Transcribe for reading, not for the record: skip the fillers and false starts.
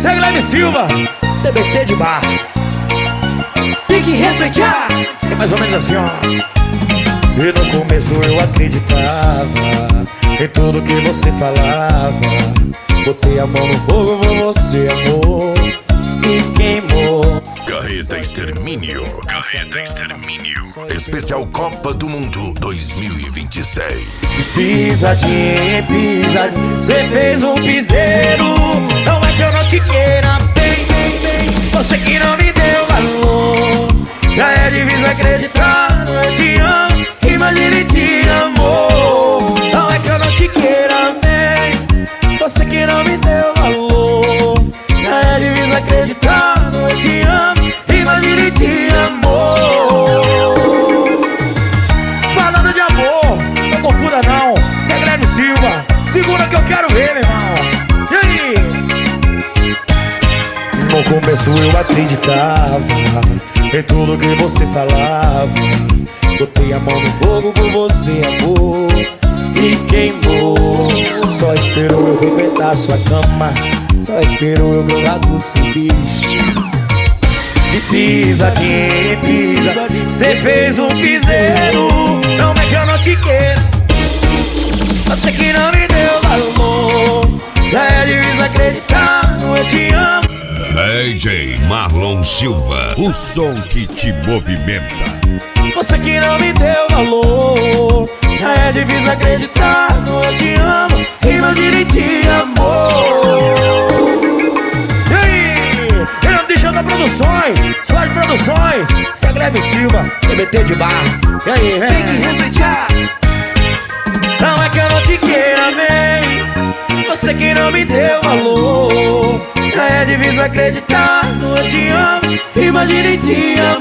Guilherme Silva, TBT de bar. Tem que respeitar. É mais ou menos assim, ó. E no começo eu acreditava em tudo que você falava. Botei a mão no fogo, você amor e queimou. Carreta Extermínio. Carreta Extermínio. Especial Copa do Mundo 2026. Pisadinha, pisadinha, cê fez um piseiro. Não é que eu não te queira bem, você que não me deu valor. Já é difícil acreditar, eu te amo, imagine te amou. Não é que eu não te queira bem, você que não me deu valor. Já é difícil acreditar, eu te amo, imagine te amou. Falando de amor, não confunda não, cê é Guilherme Silva, segura que eu quero ver, meu irmão. E aí? No começo eu acreditava em tudo que você falava. Botei a mão no fogo por você, amor, e queimou. Só esperou eu frequentar sua cama, só esperou eu grudar do seu bicho. E pisadinha, pisadinha, cê fez um piseiro. Não é que eu não te quero, você que não me deu valor. Já é difícil acreditar, eu te amo. DJ Marlon Silva, o som que te movimenta. Você que não me deu valor. Já é difícil acreditar, eu te amo, imagine te amor. E aí? Ele deixando Produções, Suas Produções, cê é Guilherme Silva, TBT de bar. E aí, vem? Tem que respeitar. Não é que eu não te queira bem, você que não me deu valor. Já é difícil acreditar, eu te amo, imagine te amor.